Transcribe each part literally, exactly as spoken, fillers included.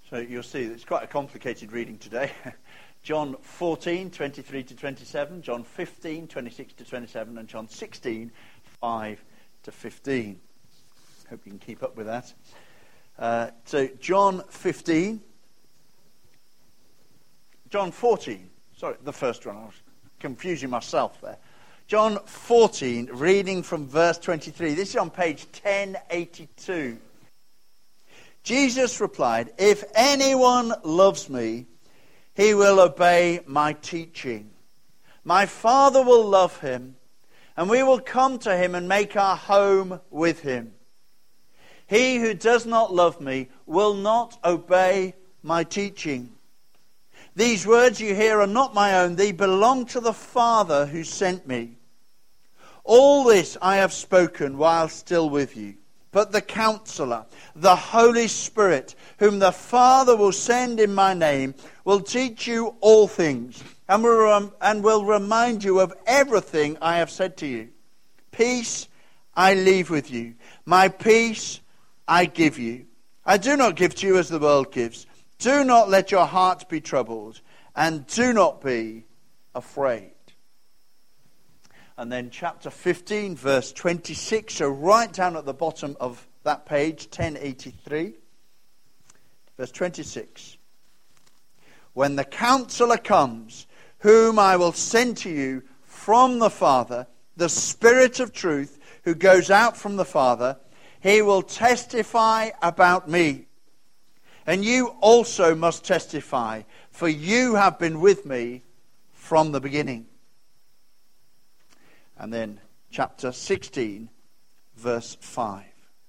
So you'll see it's quite a complicated reading today. John fourteen, twenty-three to twenty-seven, John fifteen, twenty-six to twenty-seven, and John sixteen, five to fifteen. Hope you can keep up with that. Uh, so John fifteen, John fourteen, sorry, the first one, I was confusing myself there. John fourteen, reading from verse twenty-three. This is on page ten eighty-two. Jesus replied, "If anyone loves me, he will obey my teaching. My Father will love him, and we will come to him and make our home with him. He who does not love me will not obey my teaching. These words you hear are not my own. They belong to the Father who sent me. All this I have spoken while still with you. But the Counselor, the Holy Spirit, whom the Father will send in my name, will teach you all things and will, rem- and will remind you of everything I have said to you. Peace I leave with you. My peace I give you. I do not give to you as the world gives. Do not let your heart be troubled, and do not be afraid." And then chapter fifteen, verse twenty-six, so right down at the bottom of that page, ten eighty-three. Verse twenty-six. "When the Counselor comes, whom I will send to you from the Father, the Spirit of truth, who goes out from the Father, he will testify about me. And you also must testify, for you have been with me from the beginning." And then chapter sixteen, verse five.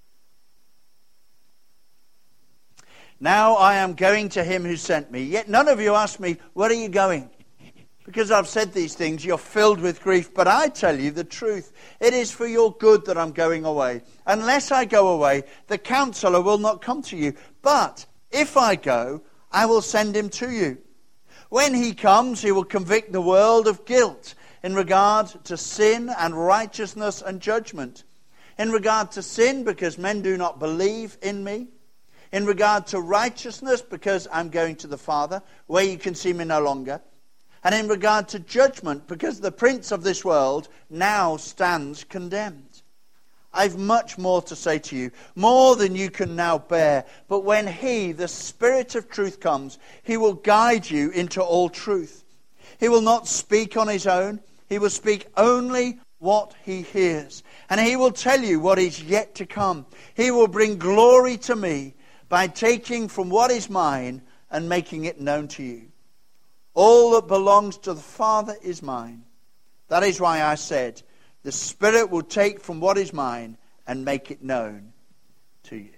"Now I am going to him who sent me. Yet none of you ask me, 'Where are you going?' Because I've said these things, you're filled with grief. But I tell you the truth. It is for your good that I'm going away. Unless I go away, the Counselor will not come to you. But if I go, I will send him to you. When he comes, he will convict the world of guilt in regard to sin and righteousness and judgment. In regard to sin, because men do not believe in me. In regard to righteousness, because I'm going to the Father, where you can see me no longer. And in regard to judgment, because the prince of this world now stands condemned. I've much more to say to you, more than you can now bear. But when he, the Spirit of truth, comes, he will guide you into all truth. He will not speak on his own. He will speak only what he hears. And he will tell you what is yet to come. He will bring glory to me by taking from what is mine and making it known to you. All that belongs to the Father is mine. That is why I said, the Spirit will take from what is mine and make it known to you."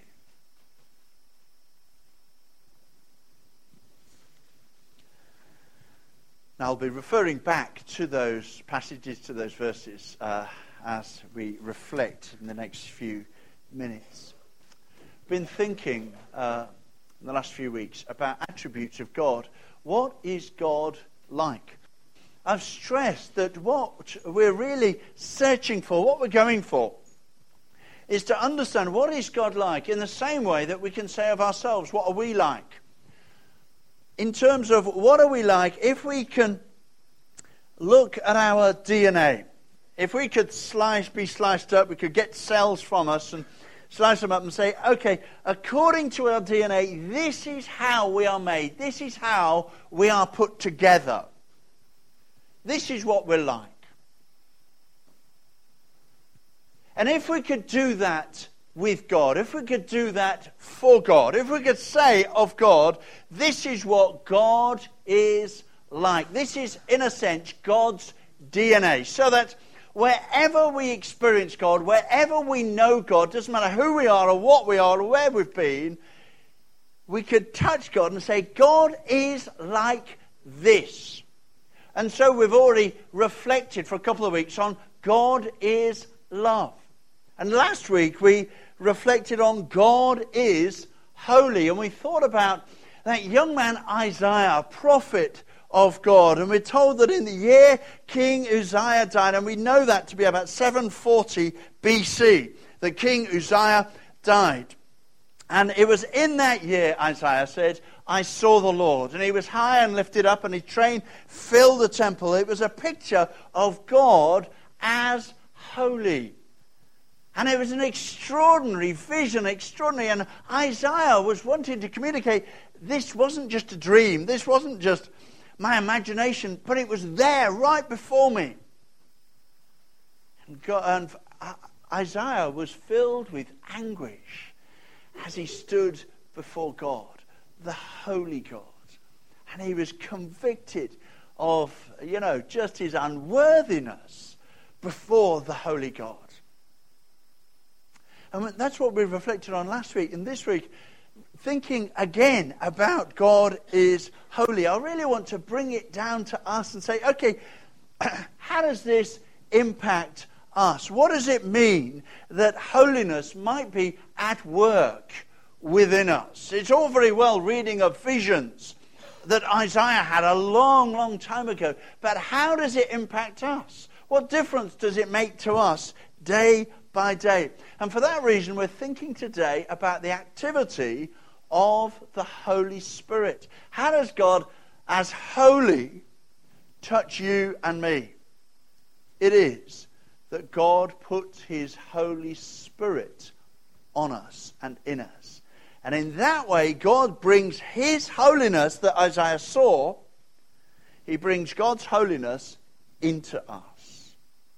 Now I'll be referring back to those passages, to those verses, uh, as we reflect in the next few minutes. I've been thinking uh, in the last few weeks about attributes of God. What is God like? I've stressed that what we're really searching for, what we're going for, is to understand what is God like in the same way that we can say of ourselves, what are we like? In terms of what are we like, if we can look at our D N A, if we could slice, be sliced up, we could get cells from us and slice them up and say, okay, according to our D N A, this is how we are made. This is how we are put together. This is what we're like. And if we could do that with God, if we could do that for God, if we could say of God, this is what God is like. This is, in a sense, God's D N A. So that wherever we experience God, wherever we know God, doesn't matter who we are or what we are or where we've been, we could touch God and say, God is like this. And so we've already reflected for a couple of weeks on God is love. And last week we reflected on God is holy. And we thought about that young man Isaiah, prophet of God. And we're told that in the year King Uzziah died, and we know that to be about seven forty B C, that King Uzziah died. And it was in that year, Isaiah said, I saw the Lord. And he was high and lifted up, and his train filled the temple. It was a picture of God as holy. And it was an extraordinary vision, extraordinary. And Isaiah was wanting to communicate, this wasn't just a dream. This wasn't just my imagination, but it was there right before me. And, God, and Isaiah was filled with anguish as he stood before God, the holy God. And he was convicted of, you know, just his unworthiness before the holy God. And that's what we reflected on last week. And this week, thinking again about God is holy, I really want to bring it down to us and say, okay, how does this impact us? What does it mean that holiness might be at work within us? It's all very well reading of visions that Isaiah had a long, long time ago, but how does it impact us? What difference does it make to us day by day? And for that reason, we're thinking today about the activity of the Holy Spirit. How does God, as holy, touch you and me? It is that God puts his Holy Spirit on us and in us. And in that way, God brings his holiness that Isaiah saw, he brings God's holiness into us.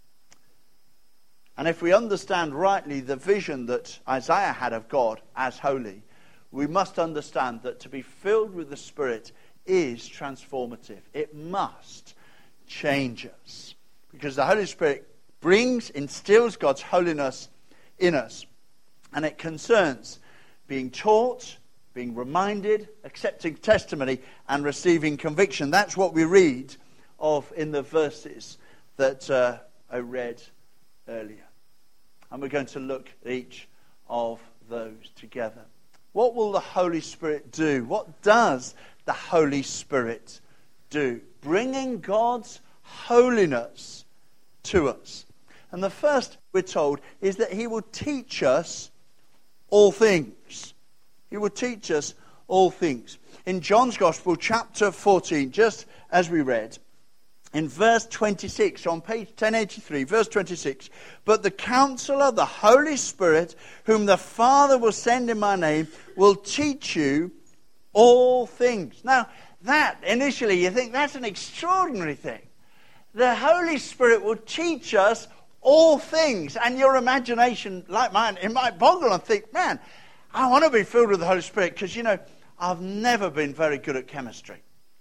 And if we understand rightly the vision that Isaiah had of God as holy, we must understand that to be filled with the Spirit is transformative. It must change us. Because the Holy Spirit brings, instills God's holiness in us. And it concerns being taught, being reminded, accepting testimony, and receiving conviction. That's what we read of in the verses that uh, I read earlier. And we're going to look at each of those together. What will the Holy Spirit do? What does the Holy Spirit do? Bringing God's holiness to us. And the first, we're told, is that he will teach us all things. He will teach us all things. In John's Gospel, chapter fourteen, just as we read, in verse twenty-six, on page ten eighty-three, verse twenty-six, but the Counselor, the Holy Spirit, whom the Father will send in my name, will teach you all things. Now, that, initially, you think that's an extraordinary thing. The Holy Spirit will teach us all things. And your imagination, like mine, it might boggle and think, man, I want to be filled with the Holy Spirit because, you know, I've never been very good at chemistry.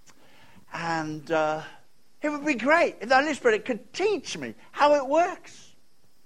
And uh, it would be great if the Holy Spirit could teach me how it works.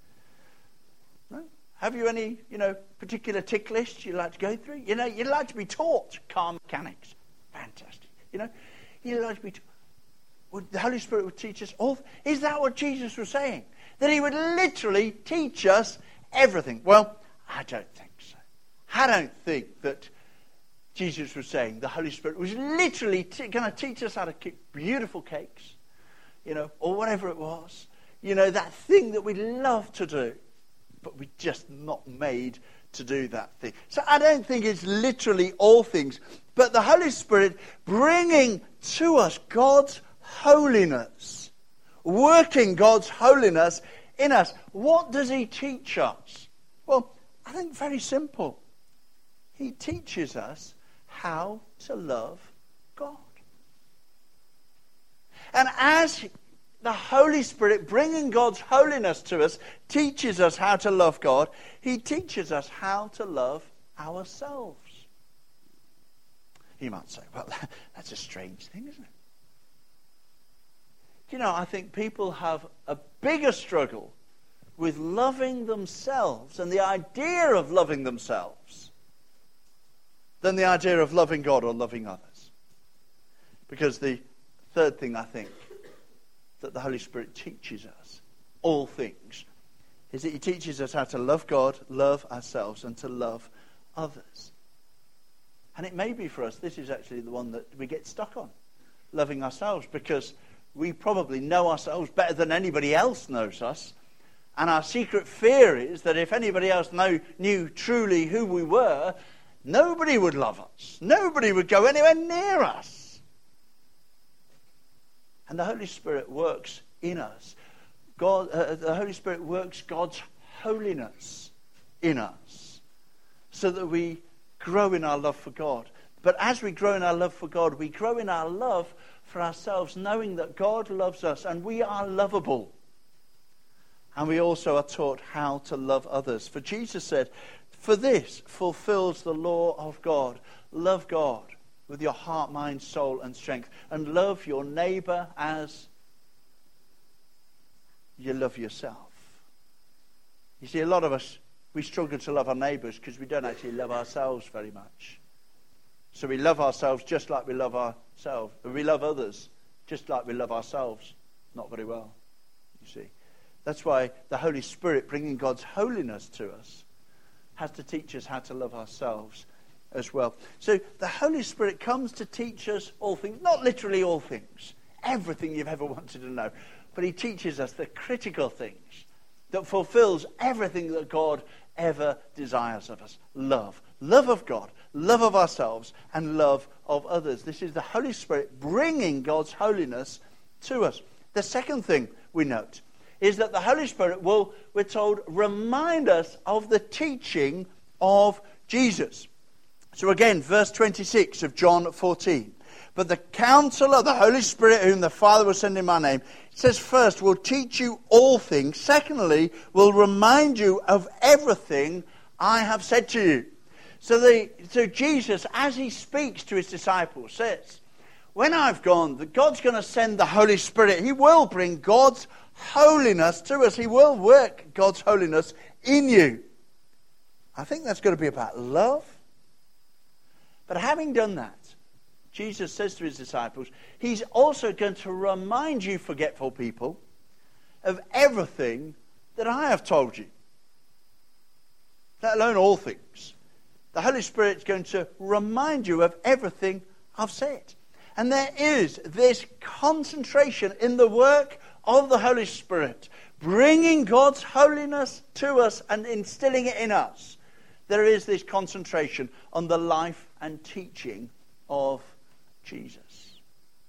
No? Have you any, you know, particular tick lists you'd like to go through? You know, you'd like to be taught car mechanics. Fantastic. You know, you'd like to be taught. Would the Holy Spirit would teach us all. Is that what Jesus was saying? That he would literally teach us everything? Well, I don't think so. I don't think that Jesus was saying the Holy Spirit was literally t- going to teach us how to cook beautiful cakes, you know, or whatever it was. You know, that thing that we love to do, but we're just not made to do that thing. So I don't think it's literally all things, but the Holy Spirit bringing to us God's holiness, working God's holiness in us. What does he teach us? Well, I think very simple. He teaches us how to love God. And as the Holy Spirit bringing God's holiness to us teaches us how to love God, he teaches us how to love ourselves. You might say, well, that's a strange thing, isn't it? You know, I think people have a bigger struggle with loving themselves and the idea of loving themselves than the idea of loving God or loving others. Because the third thing I think that the Holy Spirit teaches us, all things, is that he teaches us how to love God, love ourselves, and to love others. And it may be for us, this is actually the one that we get stuck on, loving ourselves, because we probably know ourselves better than anybody else knows us. And our secret fear is that if anybody else know, knew truly who we were, nobody would love us. Nobody would go anywhere near us. And the Holy Spirit works in us. God, uh, the Holy Spirit works God's holiness in us so that we grow in our love for God. But as we grow in our love for God, we grow in our love for ourselves, knowing that God loves us and we are lovable. And we also are taught how to love others. For Jesus said, "For this fulfills the law of God. Love God with your heart, mind, soul, and strength. And love your neighbor as you love yourself." You see, a lot of us, we struggle to love our neighbours because we don't actually love ourselves very much. So we love ourselves just like we love ourselves. And we love others just like we love ourselves. Not very well, you see. That's why the Holy Spirit, bringing God's holiness to us, has to teach us how to love ourselves as well. So the Holy Spirit comes to teach us all things. Not literally all things. Everything you've ever wanted to know. But he teaches us the critical things that fulfills everything that God ever desires of us. Love. Love of God. Love of ourselves. And love of others. This is the Holy Spirit bringing God's holiness to us. The second thing we note is that the Holy Spirit will, we're told, remind us of the teaching of Jesus. So again, verse twenty-six of John fourteen. "But the Counselor, the Holy Spirit, whom the Father will send in my name," it says, first, will teach you all things. Secondly, will remind you of everything I have said to you. So, the, so Jesus, as he speaks to his disciples, says, when I've gone, that God's going to send the Holy Spirit. He will bring God's holiness to us. He will work God's holiness in you. I think that's going to be about love. But having done that, Jesus says to his disciples, he's also going to remind you, forgetful people, of everything that I have told you. Let alone all things. The Holy Spirit's going to remind you of everything I've said. And there is this concentration in the work of the Holy Spirit, bringing God's holiness to us and instilling it in us. There is this concentration on the life and teaching of Jesus.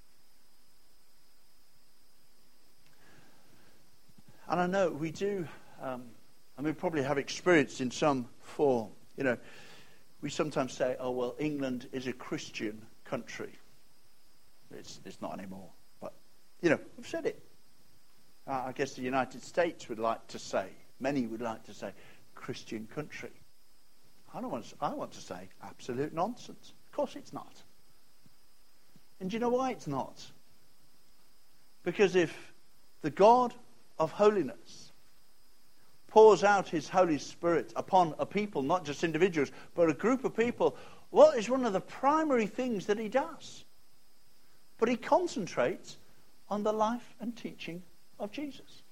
And I know we do, um, and we probably have experienced in some form, you know, we sometimes say, oh, well, England is a Christian country. It's, it's not anymore. But, you know, we've said it. Uh, I guess the United States would like to say, many would like to say, Christian country. I don't want to, I want to say absolute nonsense. Of course it's not. And do you know why it's not? Because if the God of holiness pours out his Holy Spirit upon a people, not just individuals, but a group of people, what is one of the primary things that he does? But he concentrates on the life and teaching of Jesus,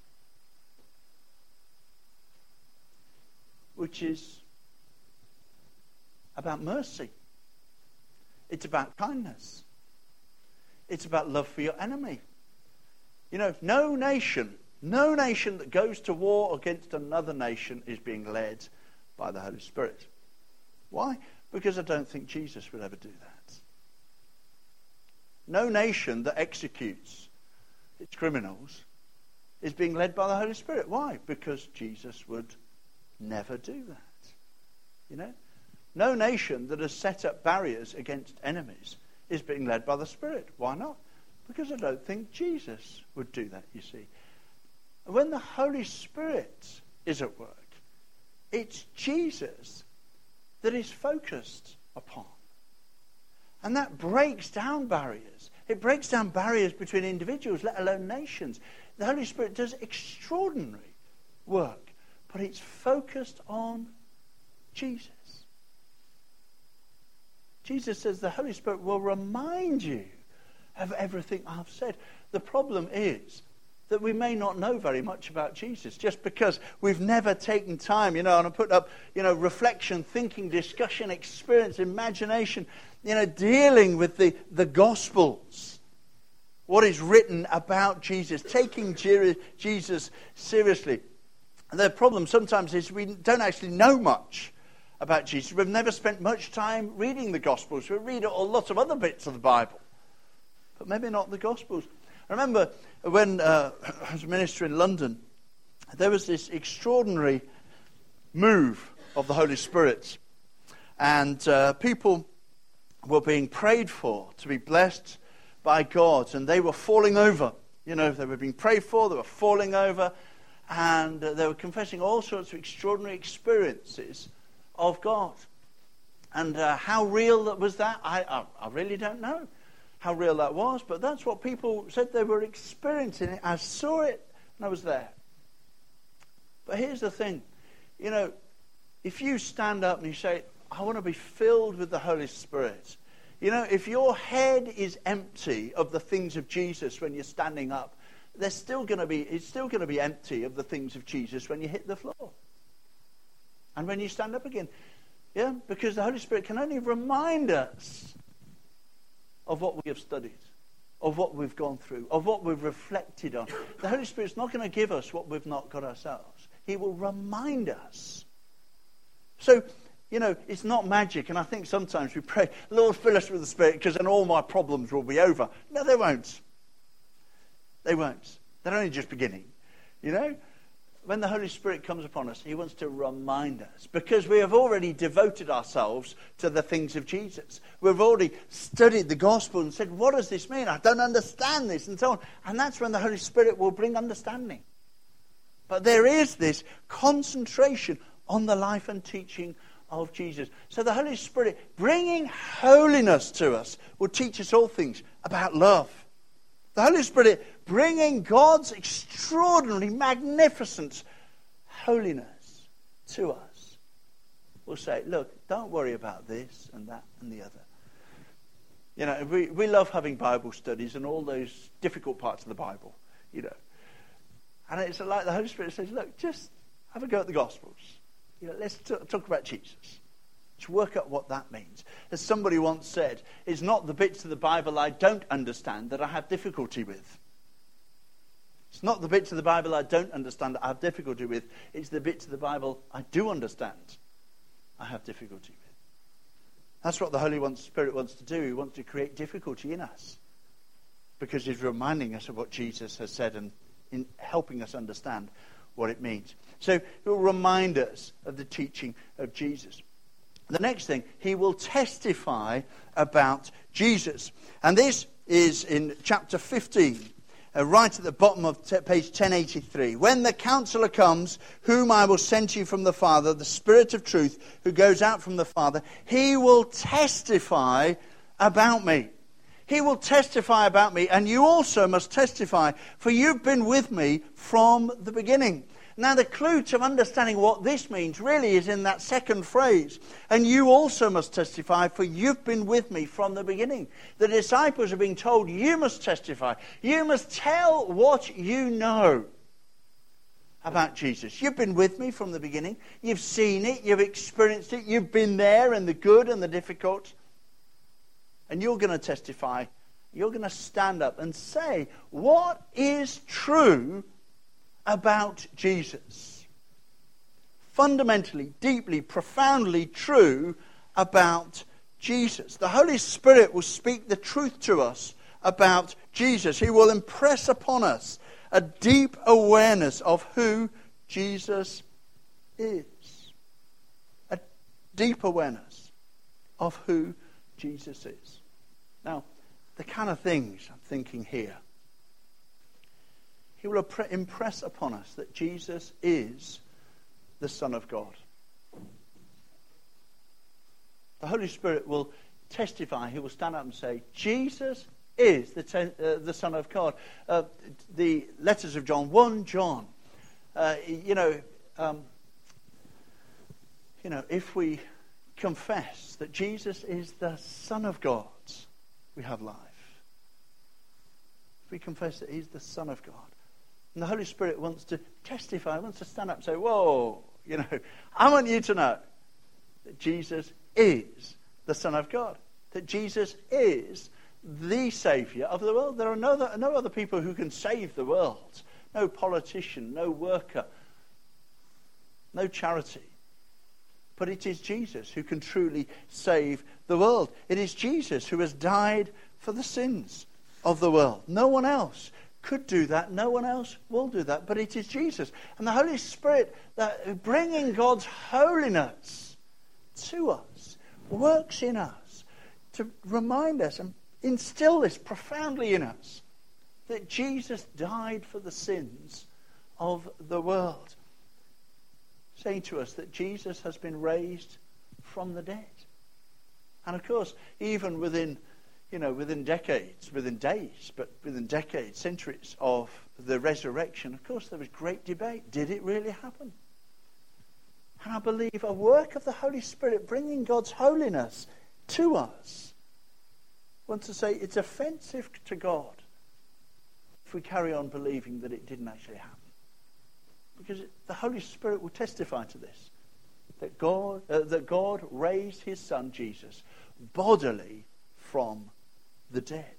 which is about mercy. It's about kindness. It's about love for your enemy. You know, no nation, no nation that goes to war against another nation is being led by the Holy Spirit. Why? Because I don't think Jesus would ever do that. No nation that executes its criminals is being led by the Holy Spirit. Why? Because Jesus would never do that. You know? No nation that has set up barriers against enemies is being led by the Spirit. Why not? Because I don't think Jesus would do that, you see. When the Holy Spirit is at work, it's Jesus that is focused upon. And that breaks down barriers. It breaks down barriers between individuals, let alone nations. The Holy Spirit does extraordinary work, but it's focused on Jesus. Jesus says the Holy Spirit will remind you of everything I've said. The problem is that we may not know very much about Jesus just because we've never taken time, you know, and I put up, you know, reflection, thinking, discussion, experience, imagination, you know, dealing with the, the Gospels. What is written about Jesus, taking Jesus seriously. And the problem sometimes is we don't actually know much about Jesus. We've never spent much time reading the Gospels. We read a lot of other bits of the Bible, but maybe not the Gospels. I remember when uh, I was a minister in London, there was this extraordinary move of the Holy Spirit. And uh, people were being prayed for to be blessed by God. And they were falling over. You know, they were being prayed for, they were falling over. And uh, they were confessing all sorts of extraordinary experiences of God. And uh, how real that was that, I, I, I really don't know how real that was. But that's what people said they were experiencing. I saw it and I was there. But here's the thing. You know, if you stand up and you say, I want to be filled with the Holy Spirit. You know, if your head is empty of the things of Jesus when you're standing up, there's still going to be, it's still going to be empty of the things of Jesus when you hit the floor. And when you stand up again. Yeah, because the Holy Spirit can only remind us of what we have studied, of what we've gone through, of what we've reflected on. The Holy Spirit's not going to give us what we've not got ourselves. He will remind us. So, you know, it's not magic. And I think sometimes we pray, Lord, fill us with the Spirit, because then all my problems will be over. No, they won't. They won't. They're only just beginning. You know, when the Holy Spirit comes upon us, he wants to remind us, because we have already devoted ourselves to the things of Jesus. We've already studied the gospel and said, what does this mean? I don't understand this, and so on. And that's when the Holy Spirit will bring understanding. But there is this concentration on the life and teaching of Jesus. So the Holy Spirit, bringing holiness to us, will teach us all things about love. The Holy Spirit, bringing God's extraordinary, magnificent holiness to us, will say, look, don't worry about this and that and the other. You know, we, we love having Bible studies and all those difficult parts of the Bible, you know. And it's like the Holy Spirit says, look, just have a go at the Gospels. You know, let's t- talk about Jesus. Let's work out what that means. As somebody once said, it's not the bits of the Bible I don't understand that I have difficulty with. It's not the bits of the Bible I don't understand that I have difficulty with. It's the bits of the Bible I do understand I have difficulty with. That's what the Holy Spirit wants to do. He wants to create difficulty in us, because he's reminding us of what Jesus has said and in helping us understand what it means. So it will remind us of the teaching of Jesus. The next thing, he will testify about Jesus. And this is in chapter fifteen, uh, right at the bottom of t- page ten eighty-three. When the counselor comes, whom I will send to you from the Father, the Spirit of truth, who goes out from the Father, he will testify about me. He will testify about me, and you also must testify, for you've been with me from the beginning. Now, the clue to understanding what this means really is in that second phrase. And you also must testify, for you've been with me from the beginning. The disciples are being told, you must testify. You must tell what you know about Jesus. You've been with me from the beginning. You've seen it. You've experienced it. You've been there in the good and the difficult. And you're going to testify. You're going to stand up and say what is true about Jesus. Fundamentally, deeply, profoundly true about Jesus. The Holy Spirit will speak the truth to us about Jesus. He will impress upon us a deep awareness of who Jesus is. A deep awareness of who Jesus is. Now, the kind of things I'm thinking here. He will impress upon us that Jesus is the Son of God. The Holy Spirit will testify. He will stand up and say, Jesus is the, te- uh, the Son of God. Uh, the letters of John, First John, uh, you know, um, you know, if we confess that Jesus is the Son of God, we have life. If we confess that he's the Son of God. And the Holy Spirit wants to testify, wants to stand up and say, whoa, you know, I want you to know that Jesus is the Son of God. That Jesus is the Saviour of the world. There are no other, no other people who can save the world. No politician, no worker, no charity. But it is Jesus who can truly save the world. It is Jesus who has died for the sins of the world. No one else could do that. No one else will do that. But it is Jesus. And the Holy Spirit, that bringing God's holiness to us, works in us to remind us and instill this profoundly in us, that Jesus died for the sins of the world. Saying to us that Jesus has been raised from the dead. And of course, even within, you know, within decades, within days, but within decades, centuries of the resurrection, of course there was great debate. Did it really happen? And I believe a work of the Holy Spirit bringing God's holiness to us. I want to say it's offensive to God if we carry on believing that it didn't actually happen. Because the Holy Spirit will testify to this. That God, uh, that God raised his son Jesus bodily from the dead.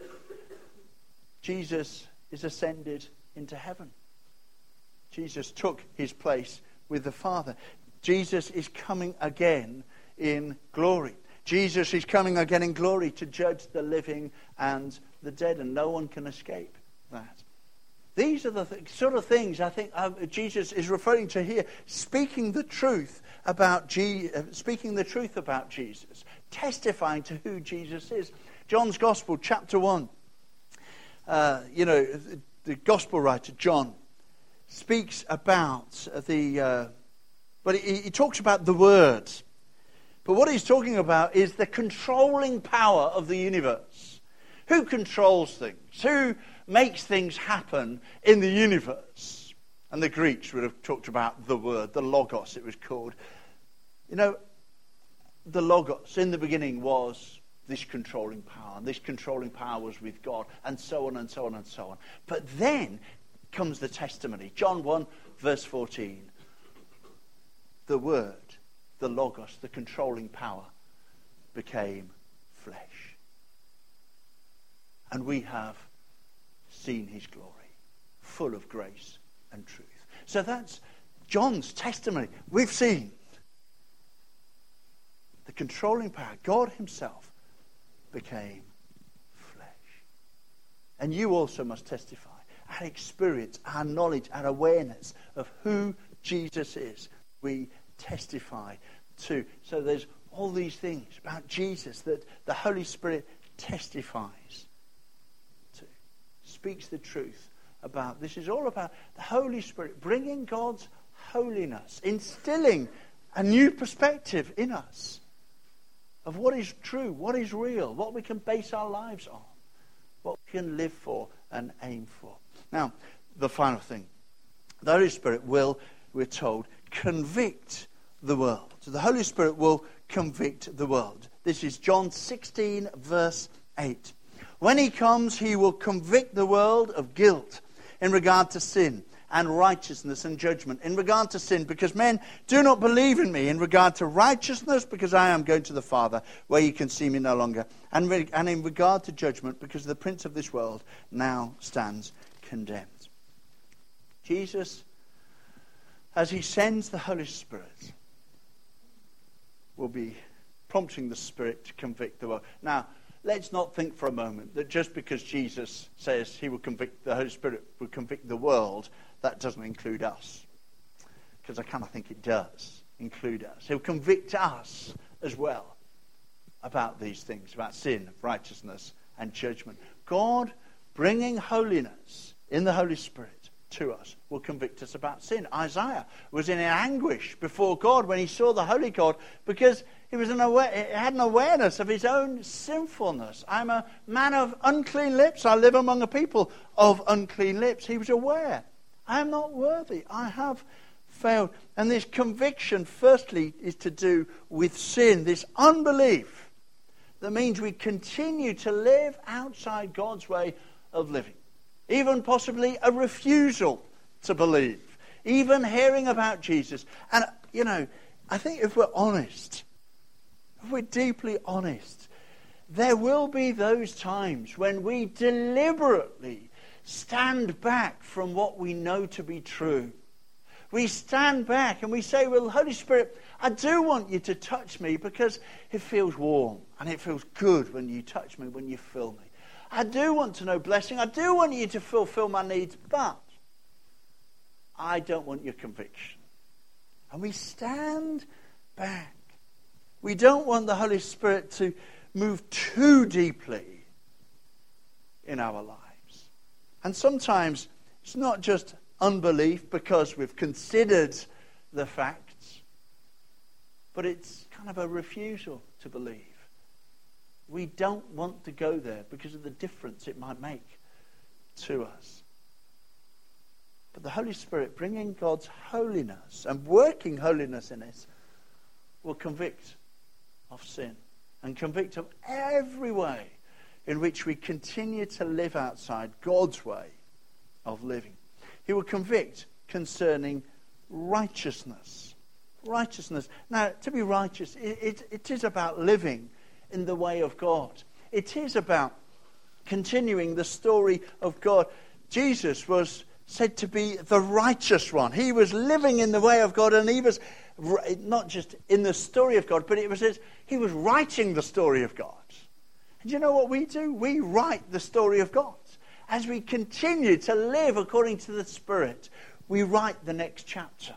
Jesus is ascended into heaven. Jesus took his place with the Father. Jesus is coming again in glory. Jesus is coming again in glory to judge the living and the dead, and no one can escape that. These are the th- sort of things I think uh, Jesus is referring to here, speaking the truth about Je- uh, speaking the truth about Jesus, testifying to who Jesus is. John's Gospel, chapter one. Uh, you know, the, the Gospel writer John speaks about the. Uh, but he, he talks about the Word, but what he's talking about is the controlling power of the universe. Who controls things? Who makes things happen in the universe? And the Greeks would have talked about the word, the logos it was called. You know, the logos in the beginning was this controlling power, and this controlling power was with God, and so on and so on and so on. But then comes the testimony. John one, verse fourteen. The word, the logos, the controlling power, became flesh. And we have seen his glory, full of grace and truth. So that's John's testimony. We've seen the controlling power. God himself became flesh. And you also must testify our experience, our knowledge, our awareness of who Jesus is. We testify to. So there's all these things about Jesus that the Holy Spirit testifies to, speaks the truth about. This is all about the Holy Spirit bringing God's holiness, instilling a new perspective in us of what is true, what is real, what we can base our lives on, what we can live for and aim for. Now, the final thing. The Holy Spirit will, we're told, convict the world. So the Holy Spirit will convict the world. This is John sixteen, verse eight. When he comes, he will convict the world of guilt in regard to sin and righteousness and judgment. In regard to sin, because men do not believe in me. In regard to righteousness, because I am going to the Father, where you can see me no longer. And, re- and in regard to judgment, because the prince of this world now stands condemned. Jesus, as he sends the Holy Spirit, will be prompting the Spirit to convict the world. Now, let's not think for a moment that just because Jesus says he will convict, the Holy Spirit will convict the world, that doesn't include us. Because I kind of think it does include us. He'll convict us as well about these things, about sin, righteousness, and judgment. God bringing holiness in the Holy Spirit to us will convict us about sin. Isaiah was in anguish before God when he saw the holy God, because he was an aware, he had an awareness of his own sinfulness. I'm a man of unclean lips. I live among a people of unclean lips. He was aware. I am not worthy. I have failed. And this conviction, firstly, is to do with sin, this unbelief that means we continue to live outside God's way of living. Even possibly a refusal to believe. Even hearing about Jesus. And, you know, I think if we're honest, if we're deeply honest, there will be those times when we deliberately stand back from what we know to be true. We stand back and we say, well, Holy Spirit, I do want you to touch me because it feels warm and it feels good when you touch me, when you fill me. I do want to know blessing. I do want you to fulfill my needs, but I don't want your conviction. And we stand back. We don't want the Holy Spirit to move too deeply in our lives. And sometimes it's not just unbelief because we've considered the facts, but it's kind of a refusal to believe. We don't want to go there because of the difference it might make to us. But the Holy Spirit, bringing God's holiness and working holiness in us, will convict of sin and convict of every way in which we continue to live outside God's way of living. He will convict concerning righteousness. Righteousness. Now, to be righteous, it, it, it is about living in the way of God. It is about continuing the story of God. Jesus was said to be the righteous one. He was living in the way of God, and he was not just in the story of God, but it was his, he was writing the story of God. And you know what we do? We write the story of God. As we continue to live according to the Spirit, we write the next chapter.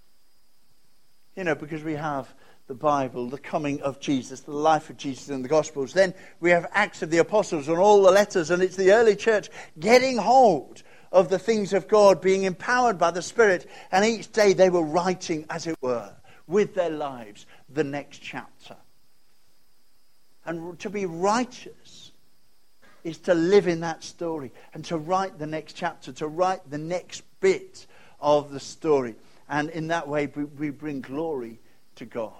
You know, because we have the Bible, the coming of Jesus, the life of Jesus in the Gospels. Then we have Acts of the Apostles and all the letters, and it's the early church getting hold of the things of God, being empowered by the Spirit. And each day they were writing, as it were, with their lives, the next chapter. And to be righteous is to live in that story and to write the next chapter, to write the next bit of the story. And in that way, we bring glory to God.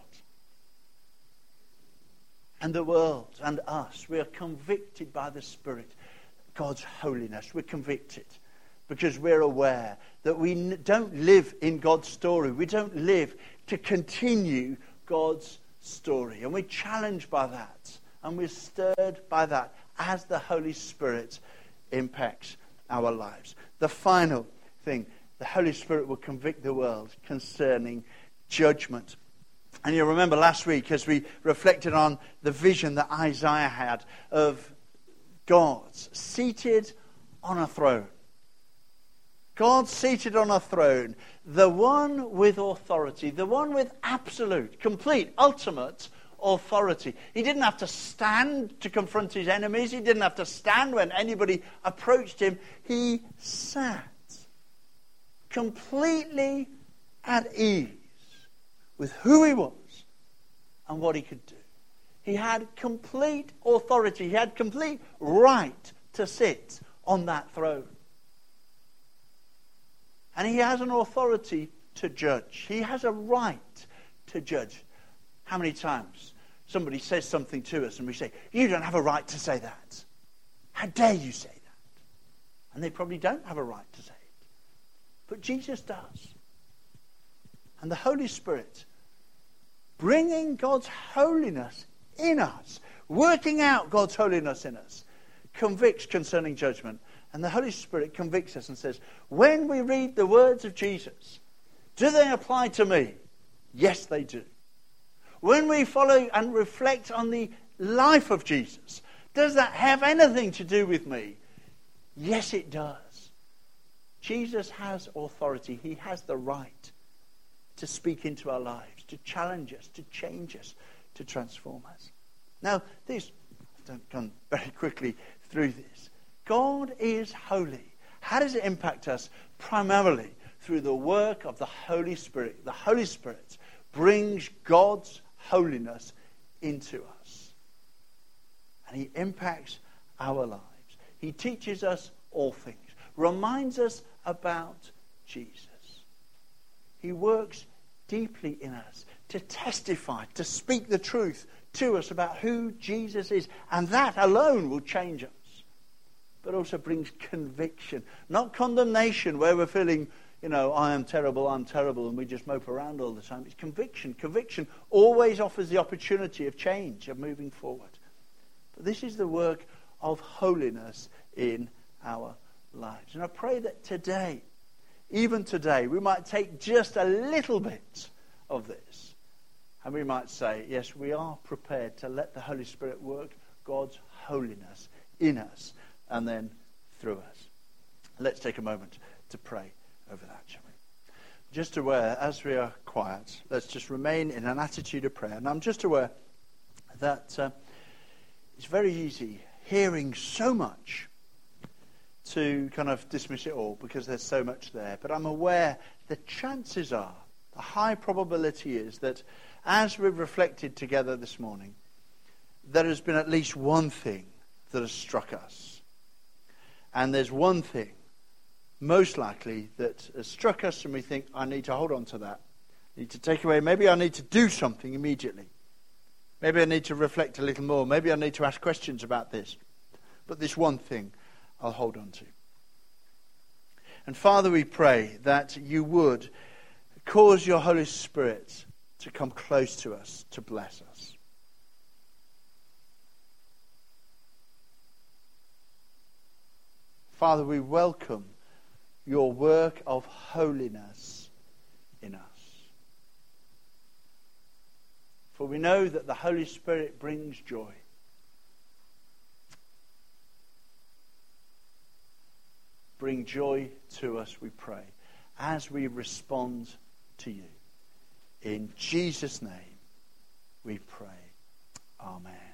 And the world and us, we are convicted by the Spirit. God's holiness, we're convicted because we're aware that we don't live in God's story. We don't live to continue God's story. And we're challenged by that. And we're stirred by that as the Holy Spirit impacts our lives. The final thing, the Holy Spirit will convict the world concerning judgment. And you remember last week as we reflected on the vision that Isaiah had of God seated on a throne. God seated on a throne, the one with authority, the one with absolute, complete, ultimate authority. He didn't have to stand to confront his enemies. He didn't have to stand when anybody approached him. He sat completely at ease with who he was and what he could do. He had complete authority. He had complete right to sit on that throne. And he has an authority to judge. He has a right to judge. How many times somebody says something to us and we say, you don't have a right to say that. How dare you say that? And they probably don't have a right to say it. But Jesus does. And the Holy Spirit, bringing God's holiness in us, working out God's holiness in us, convicts concerning judgment. And the Holy Spirit convicts us and says, when we read the words of Jesus, do they apply to me? Yes, they do. When we follow and reflect on the life of Jesus, does that have anything to do with me? Yes, it does. Jesus has authority. He has the right to speak into our lives, to challenge us, to change us, to transform us. Now, this, I've gone very quickly through this. God is holy. How does it impact us? Primarily through the work of the Holy Spirit. The Holy Spirit brings God's holiness into us. And he impacts our lives. He teaches us all things. Reminds us about Jesus. He works deeply in us to testify, to speak the truth to us about who Jesus is. And that alone will change us. But also brings conviction. Not condemnation where we're feeling, you know, I am terrible, I'm terrible, and we just mope around all the time. It's conviction. Conviction always offers the opportunity of change, of moving forward. But this is the work of holiness in our lives. And I pray that today even today, we might take just a little bit of this, and we might say, yes, we are prepared to let the Holy Spirit work God's holiness in us and then through us. Let's take a moment to pray over that, shall we? Just aware, as we are quiet, let's just remain in an attitude of prayer. And I'm just aware that uh, it's very easy hearing so much to kind of dismiss it all because there's so much there. But I'm aware the chances are, the high probability is that as we've reflected together this morning, there has been at least one thing that has struck us. And there's one thing, most likely, that has struck us and we think, I need to hold on to that. I need to take away. Maybe I need to do something immediately. Maybe I need to reflect a little more. Maybe I need to ask questions about this. But this one thing I'll hold on to. And Father, we pray that you would cause your Holy Spirit to come close to us, to bless us. Father, we welcome your work of holiness in us. For we know that the Holy Spirit brings joy. Bring joy to us, we pray, as we respond to you. In Jesus' name we pray. Amen.